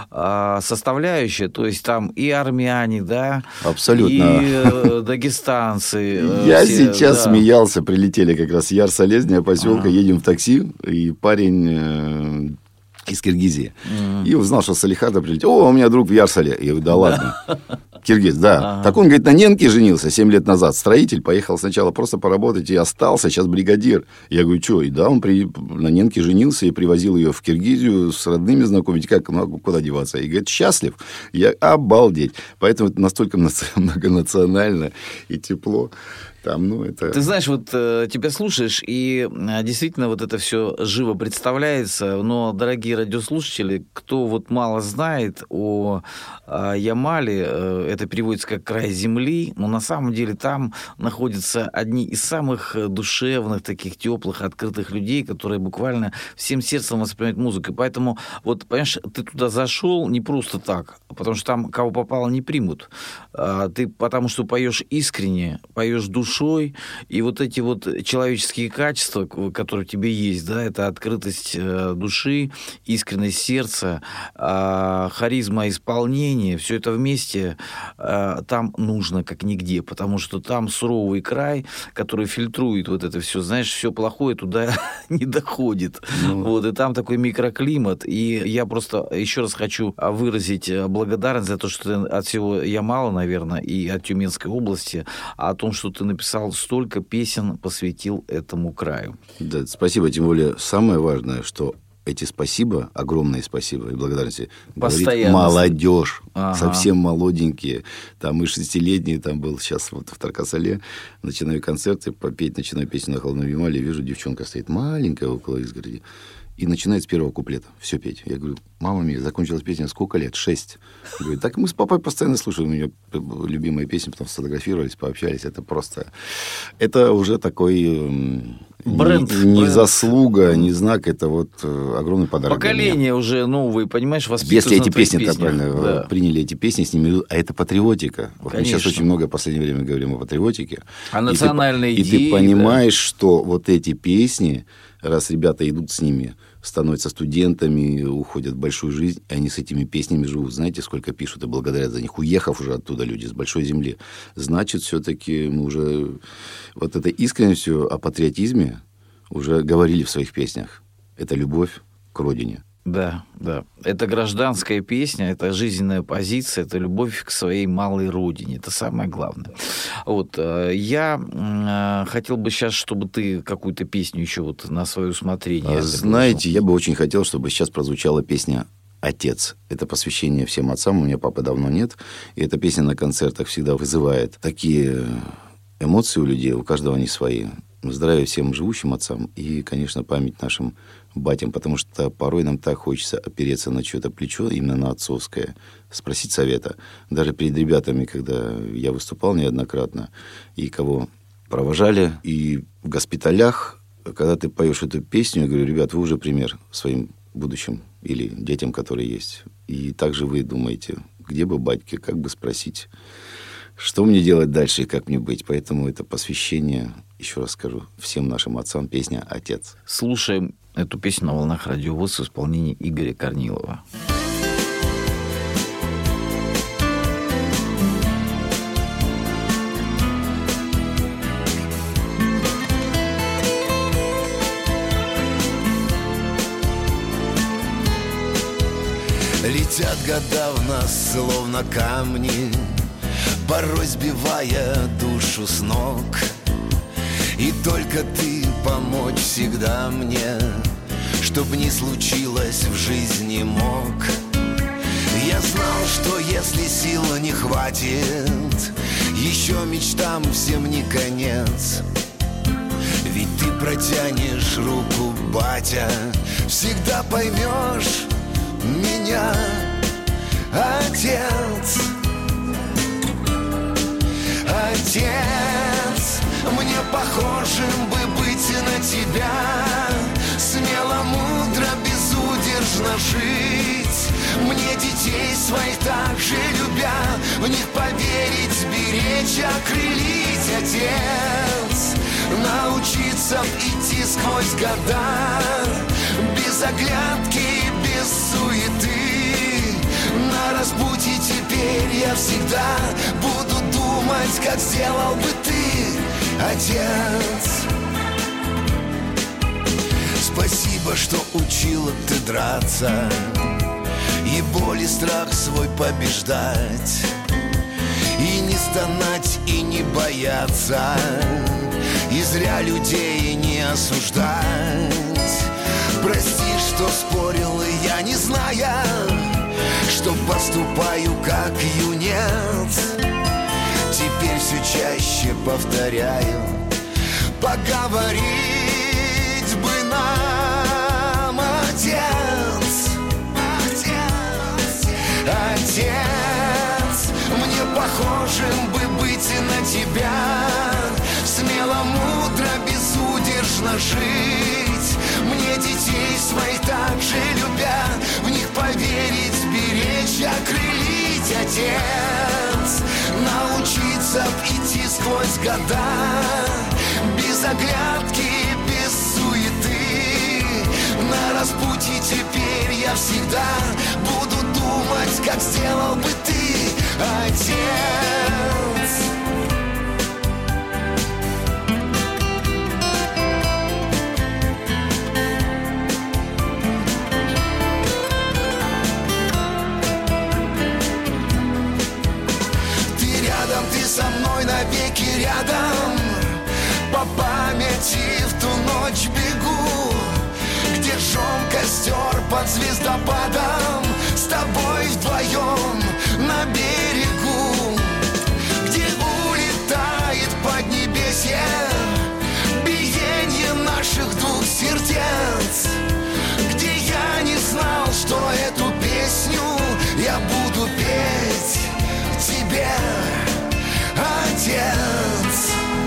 а, составляющее, то есть там и армяне, да, абсолютно, и э, дагестанцы. Я все, сейчас да. смеялся, прилетели как раз Яр-Солезняя поселка, едем в такси, и парень э, из Киргизии, mm. и узнал, что Салихарда прилетел. О, у меня друг в Яр-Соле. Я говорю, да ладно. Киргиз, да. Ага. Так он, говорит, на Ненке женился семь лет назад. Строитель, поехал сначала просто поработать и остался, сейчас бригадир. Я говорю, что? И да, он при... на Ненке женился и привозил ее в Киргизию с родными знакомить. Как, ну, куда деваться? И говорит, счастлив. Я обалдеть. Поэтому это настолько многонационально и тепло. Там, ну, это... Ты знаешь, вот э, тебя слушаешь, и э, действительно вот это все живо представляется, но, дорогие радиослушатели, кто вот мало знает о э, Ямале, э, это переводится как «край земли», но на самом деле там находятся одни из самых душевных, таких теплых, открытых людей, которые буквально всем сердцем воспринимают музыку. И поэтому, вот, понимаешь, ты туда зашел не просто так, потому что там кого попало не примут. А, ты потому что поешь искренне, поешь душой, и вот эти вот человеческие качества, которые в тебе есть, да, это открытость души, искренность сердца, харизма исполнения, все это вместе там нужно как нигде, потому что там суровый край, который фильтрует вот это все, знаешь, все плохое туда не доходит. Ну. Вот, и там такой микроклимат, и я просто еще раз хочу выразить благодарность за то, что ты от всего Ямала, наверное, и от Тюменской области, о том, что ты написал столько песен, посвятил этому краю. Да, спасибо. Тем более, самое важное, что эти спасибо, огромное спасибо и благодарности, говорит молодежь, ага. совсем молоденькие. Там и шестилетние, там был сейчас вот в Таркасале, начинаю концерты, попеть, начинаю песню на холодном Ямале, вижу, девчонка стоит маленькая около изгороди, и начинает с первого куплета все петь. Я говорю, мама мия, закончилась песня, сколько лет? Шесть. Говорю, так мы с папой постоянно слушаем у нее любимые песни, потом сфотографировались, пообщались. Это просто... Это уже такой... Бренд. Не, не бренд. Заслуга, не знак, это вот огромный подарок. Поколение уже новые, понимаешь, воспитываются. Если эти песни, так правильно, да. приняли эти песни, с ними идут, а это патриотика. Вот мы сейчас очень много в последнее время говорим о патриотике. О национальной идее. И ты понимаешь, да. что вот эти песни, раз ребята идут с ними, становятся студентами, уходят в большую жизнь, и они с этими песнями живут. Знаете, сколько пишут и благодарят за них, уехав уже оттуда люди с большой земли. Значит, все-таки мы уже вот этой искренностью о патриотизме уже говорили в своих песнях. Это любовь к родине. Да, да. Это гражданская песня, это жизненная позиция, это любовь к своей малой родине. Это самое главное. Вот. Я хотел бы сейчас, чтобы ты какую-то песню еще вот на свое усмотрение... Знаете, я бы очень хотел, чтобы сейчас прозвучала песня «Отец». Это посвящение всем отцам. У меня папы давно нет. И эта песня на концертах всегда вызывает такие эмоции у людей. У каждого они свои. Здравия всем живущим отцам и, конечно, память нашим батям, потому что порой нам так хочется опереться на чье-то плечо, именно на отцовское, спросить совета. Даже перед ребятами, когда я выступал неоднократно, и кого провожали, и в госпиталях, когда ты поешь эту песню, я говорю, ребят, вы уже пример своим будущим или детям, которые есть. И также вы думаете, где бы батьки, как бы спросить, что мне делать дальше и как мне быть. Поэтому это посвящение, еще раз скажу, всем нашим отцам, песня «Отец». Слушаем эту песню на волнах Радио ВОС в исполнении Игоря Корнилова. Летят года в нас, словно камни, порой сбивая душу с ног. И только ты помочь всегда мне, чтоб не случилось в жизни мог. Я знал, что если сил не хватит, еще мечтам всем не конец. Ведь ты протянешь руку, батя, всегда поймешь меня, отец. Отец, мне похожим бы быть на тебя, смело, мудро, безудержно жить. Мне детей своих так же любя, в них поверить, беречь, окрылить, отец. Научиться идти сквозь года, без оглядки, без суеты. На распутье теперь я всегда буду думать, как сделал бы ты, отец. Спасибо, что учила ты драться и боль и страх свой побеждать, и не стонать, и не бояться, и зря людей не осуждать. Прости, что спорил я, не зная, что поступаю как юнец. Теперь все чаще повторяю, поговорить бы нам, отец. Отец, мне похожим бы быть на тебя, смело, мудро, безудержно жить. Мне детей своих так же любя, в них поверить, беречь, окрылить, отец. Научиться идти сквозь года, без оглядки, без суеты. На распутье теперь я всегда буду думать, как сделал бы ты, отец. Ты рядом, ты со мной навеки рядом. По памяти в ту ночь бегу, где жжем костер под звездопадом, с тобой вдвоем на берегу, где улетает поднебесье биение наших двух сердец, где я не знал, что эту песню я буду петь тебе, отец.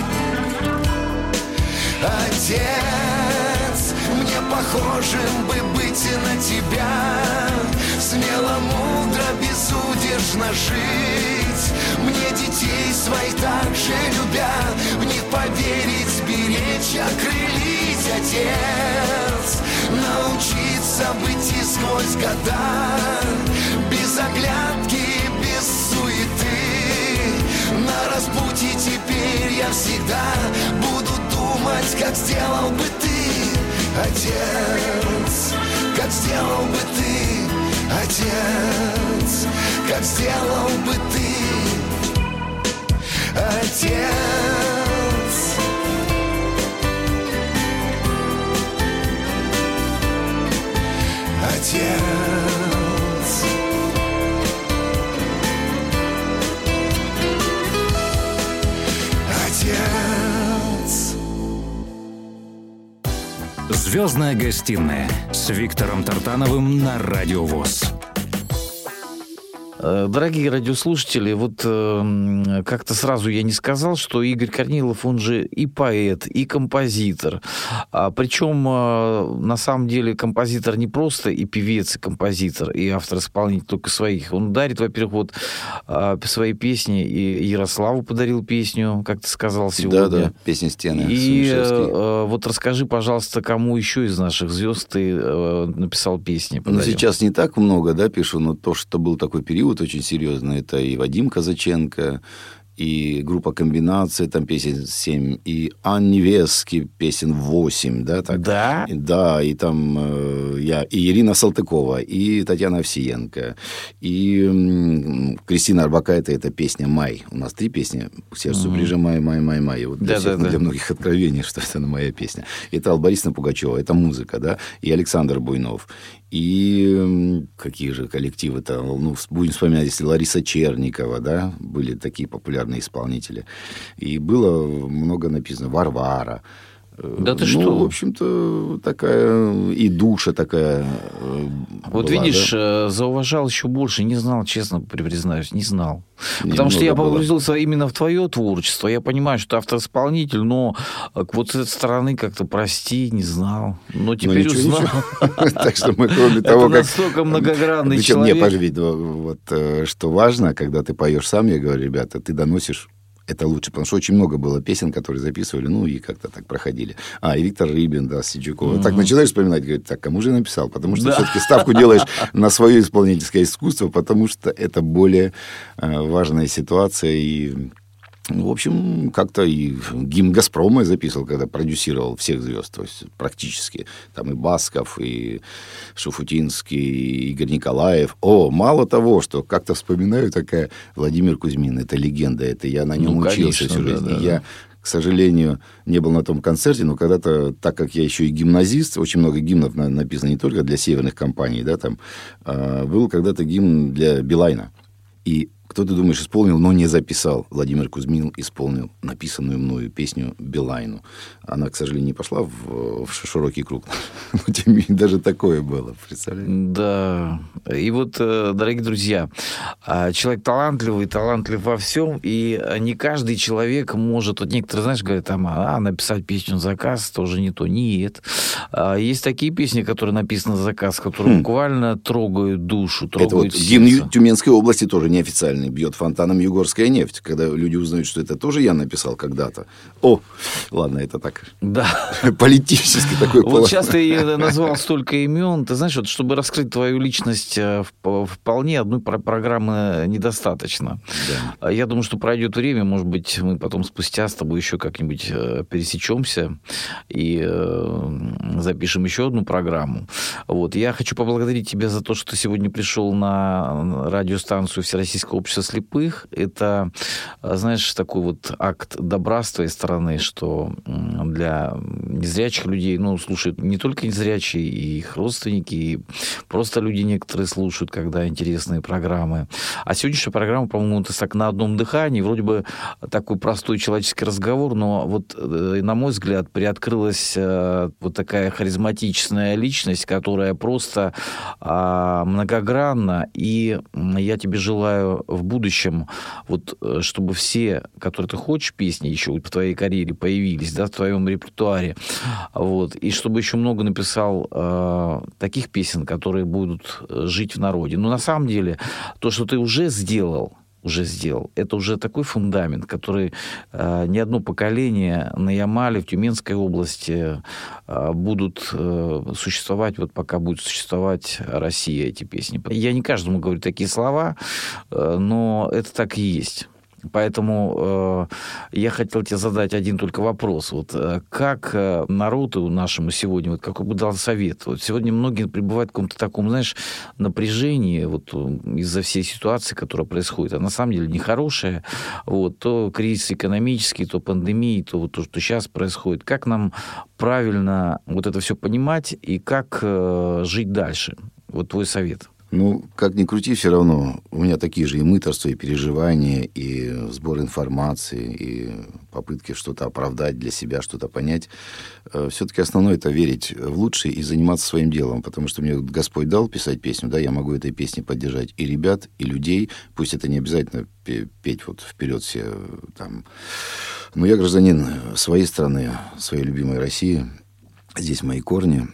Отец, мне похожим бы быть на тебя, смело, мудро, безудержно жить. Мне детей своих так же любя, в них поверить, беречь, окрылить, отец. Научиться быть и сквозь года, без оглядки, без суеты. На распутье теперь я всегда буду думать, как сделал бы ты, отец. Как сделал бы ты, отец. Как сделал бы ты, отец. Отец. «Звездная гостиная» с Виктором Тартановым на Радио ВОС. Дорогие радиослушатели, вот э, как-то сразу я не сказал, что Игорь Корнилов, он же и поэт, и композитор. А, причем, э, на самом деле, композитор не просто и певец, и композитор, и автор-исполнитель только своих. Он дарит, во-первых, вот э, свои песни, и Ярославу подарил песню, как ты сказал сегодня. Да-да, песня «Стены». И э, вот расскажи, пожалуйста, кому еще из наших звезд ты э, написал песни? Ну, сейчас не так много, да, пишу, но то, что был такой период очень серьезно, это и Вадим Казаченко, и группа «Комбинация», там песен семь, и Анни Вески песен восемь, да? Так? Да? Да, и там э, я, и Ирина Салтыкова, и Татьяна Овсиенко, и м, Кристина Орбакайте, это песня «Май». У нас три песни «К сердцу ближе май, май, май, май». И вот для, да, всех, да, да. для многих откровений, что это моя песня. Это Алла Борисовна Пугачева, это музыка, да? И Александр Буйнов. И какие же коллективы-то, ну, будем вспоминать, если Лариса Черникова, да, были такие популярные исполнители. И было много написано, Варвара. Да ты ну, что? в общем-то, такая и душа такая Вот была, видишь, да? Зауважал еще больше, не знал, честно признаюсь, не знал. Потому Немного что я погрузился было. именно в твое творчество. Я понимаю, что ты автор-исполнитель, но вот с этой стороны как-то, прости, не знал. Но теперь узнал. Так что мы, кроме того, как... Это настолько многогранный человек. Мне, пожалуйста, вот что важно, когда ты поешь сам, я говорю, ребята, ты доносишь. Это лучше, потому что очень много было песен, которые записывали, ну, и как-то так проходили. А, и Виктор Рыбин, да, Сидюкова. Mm-hmm. Так начинаешь вспоминать, говорит, так, кому же я написал? Потому что да. все-таки ставку делаешь на свое исполнительское искусство, потому что это более э, важная ситуация. И, в общем, как-то и гимн «Газпрома» я записывал, когда продюсировал всех звезд, то есть практически. Там и Басков, и Шуфутинский, и Игорь Николаев. О, мало того, что как-то вспоминаю, такая Владимир Кузьмин, это легенда, это я на нем ну, учился конечно, всю жизнь. Да, да. Я, к сожалению, не был на том концерте, но когда-то, так как я еще и гимназист, очень много гимнов написано не только для северных компаний, да, там, а, был когда-то гимн для Билайна. И кто, ты думаешь, исполнил, но не записал? Владимир Кузьмин исполнил написанную мною песню «Билайну». Она, к сожалению, не пошла в, в широкий круг. Но тем не менее, даже такое было, представляете? Да. И вот, дорогие друзья, человек талантливый, талантлив во всем, и не каждый человек может... Вот некоторые, знаешь, говорят, там, а, написать песню на заказ, тоже не то. Нет. Есть такие песни, которые написаны на заказ, которые хм. буквально трогают душу, трогают это вот сердце. Гимн Тюменской области тоже неофициальный. Бьет фонтаном югорская нефть. Когда люди узнают, что это тоже я написал когда-то. О, ладно, это так. Да. Политически такой Вот полос... сейчас ты назвал столько имен. Ты знаешь, вот, чтобы раскрыть твою личность вполне одной программы недостаточно. Да. Я думаю, что пройдет время, может быть, мы потом спустя с тобой еще как-нибудь пересечемся и запишем еще одну программу. Вот. Я хочу поблагодарить тебя за то, что ты сегодня пришел на радиостанцию Всероссийского общества слепых. Это, знаешь, такой вот акт добра с твоей стороны, что для незрячих людей, ну, слушают не только незрячие, и их родственники, и просто люди некоторые слушают, когда интересные программы. А сегодняшняя программа, по-моему, это так на одном дыхании, вроде бы такой простой человеческий разговор, но вот, на мой взгляд, приоткрылась вот такая харизматичная личность, которая просто многогранна, и я тебе желаю в будущем, вот, чтобы все, которые ты хочешь, песни еще в твоей карьере появились, да, в твоем репертуаре, вот, и чтобы еще много написал э, таких песен, которые будут жить в народе. Но на самом деле то, что ты уже сделал, уже сделал, это уже такой фундамент, который э, не одно поколение на Ямале, в Тюменской области э, будут э, существовать, вот пока будет существовать Россия, эти песни. Я не каждому говорю такие слова, э, но это так и есть. Поэтому э, я хотел тебе задать один только вопрос. Вот, э, как э, народу нашему сегодня, вот, какой бы дал совет? Вот сегодня многие пребывают в каком-то таком, знаешь, напряжении вот, из-за всей ситуации, которая происходит. А на самом деле нехорошая. Вот, то кризис экономический, то пандемия, то вот то, что сейчас происходит. Как нам правильно вот это все понимать и как э, жить дальше? Вот твой совет. Ну, как ни крути, все равно у меня такие же и мыторства, и переживания, и сбор информации, и попытки что-то оправдать для себя, что-то понять. Все-таки основное — это верить в лучшее и заниматься своим делом, потому что мне Господь дал писать песню, да, я могу этой песней поддержать и ребят, и людей, пусть это не обязательно петь вот вперед все там. Но я гражданин своей страны, своей любимой России, здесь мои корни.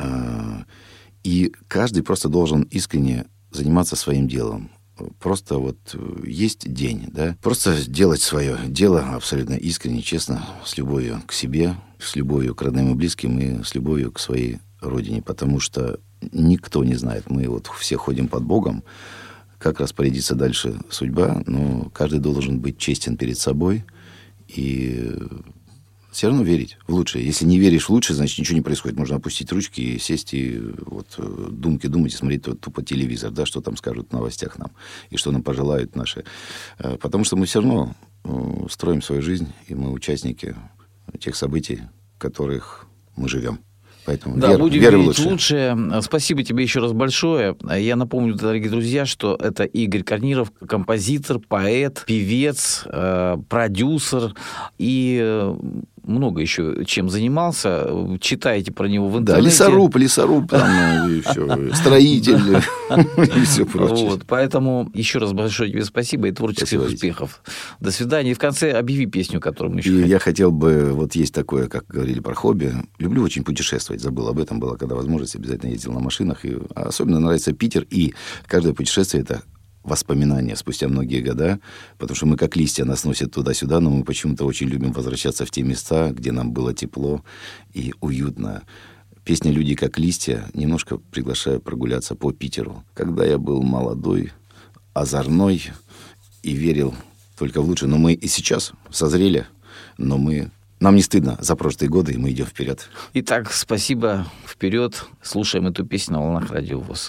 И каждый просто должен искренне заниматься своим делом. Просто вот есть день, да, просто делать свое дело абсолютно искренне, честно, с любовью к себе, с любовью к родным и близким и с любовью к своей родине, потому что никто не знает, мы вот все ходим под Богом, как распорядится дальше судьба, но каждый должен быть честен перед собой и все равно верить в лучшее. Если не веришь в лучшее, значит, ничего не происходит. Можно опустить ручки и сесть и вот думки думать и смотреть тупо телевизор, да, что там скажут в новостях нам и что нам пожелают наши. Потому что мы все равно строим свою жизнь, и мы участники тех событий, в которых мы живем. Поэтому да, вер, будем веры верить лучше. лучше. Спасибо тебе еще раз большое. Я напомню, дорогие друзья, что это Игорь Корниров, композитор, поэт, певец, э, продюсер и э, много еще чем занимался. Читайте про него в интернете. Да, лесоруб, лесоруб, там, и все, строитель, и все прочее. Вот, поэтому еще раз большое тебе спасибо и творческих спасибо, успехов. До свидания. И в конце объяви песню, которую мы еще И хотим. я хотел бы, вот есть такое, как говорили про хобби. Люблю очень путешествовать, забыл об этом, было, когда возможность, обязательно ездил на машинах. И особенно нравится Питер, и каждое путешествие — это воспоминания спустя многие года, потому что мы как листья, нас носят туда-сюда, но мы почему-то очень любим возвращаться в те места, где нам было тепло и уютно. Песня «Люди как листья» немножко приглашаю прогуляться по Питеру. Когда я был молодой, озорной и верил только в лучшее. Но мы и сейчас созрели, но мы... Нам не стыдно за прошлые годы, и мы идем вперед. Итак, спасибо. Вперед. Слушаем эту песню на волнах Радио ВОС.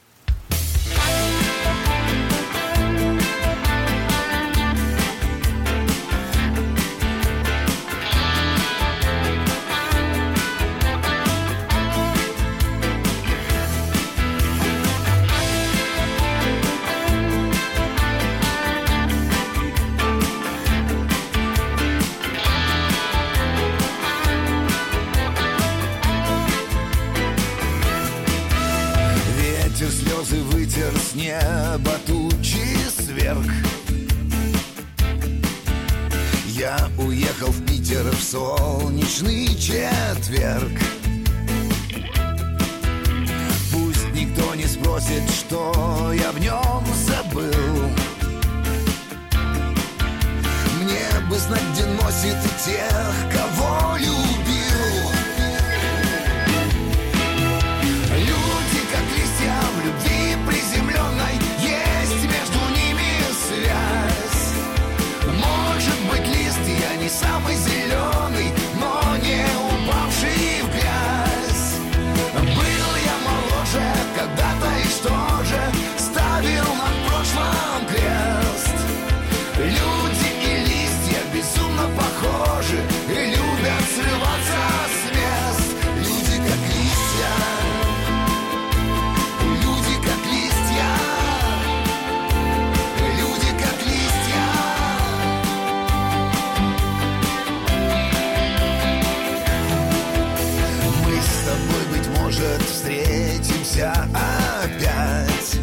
С неба тучи сверг. Я уехал в Питер в солнечный четверг. Пусть никто не спросит, что я в нем забыл. Мне бы знать, где носит тех, кого любил. Люди, как листья в любви приземленной, есть между ними связь. Может быть, лист я не самый зеленый, но не упавший в грязь. Был я моложе когда-то, и что же, ставил на прошлом крест. Люди и листья безумно похожи и любят срываться с мест. Люди как листья, люди как листья, люди как листья. Мы с тобой, быть может, встретимся опять.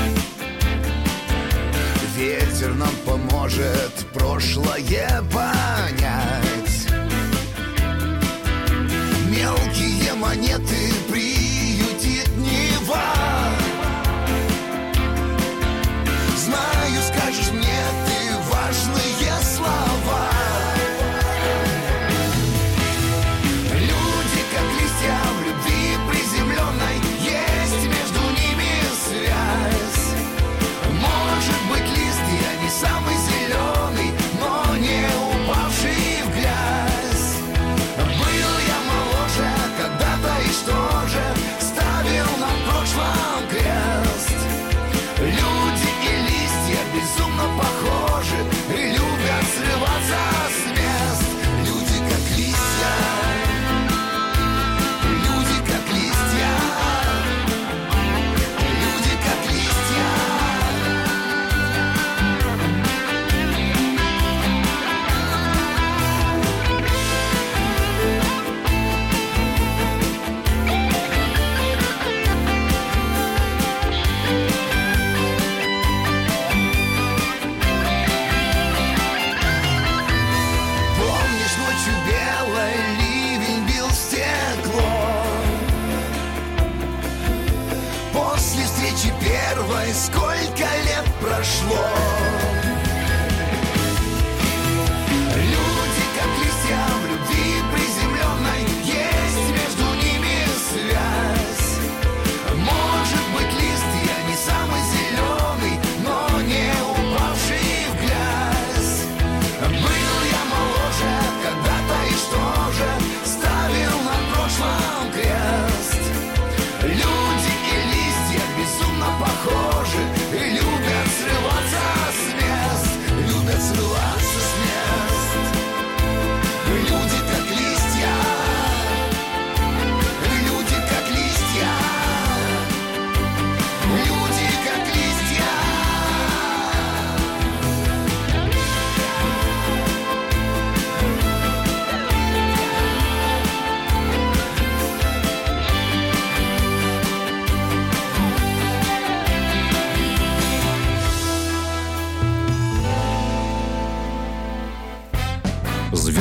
Ветер нам поможет прошлое понять. Мелкие монеты приютит Нева. Знаю, скажешь мне ты важные слова. Люди, как листья в любви приземленной, есть между ними связь. Может быть, лист я не самый зеленый, но не упавший в грязь. Был я моложе когда-то, и что же, ставил на прошлом крест. Люди и листья безумно похожи и любят срываться с мест. Люди как листья, люди как листья, люди как листья. Помнишь, ночью белой ливень бил в стекло. После встречи первой сколько лет прошло. Люди, как листья в любви приземленной, есть между ними связь. Может быть, лист я не самый зеленый,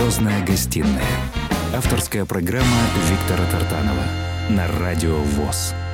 «Звездная гостиная». Авторская программа Виктора Тартанова на Радио ВОС.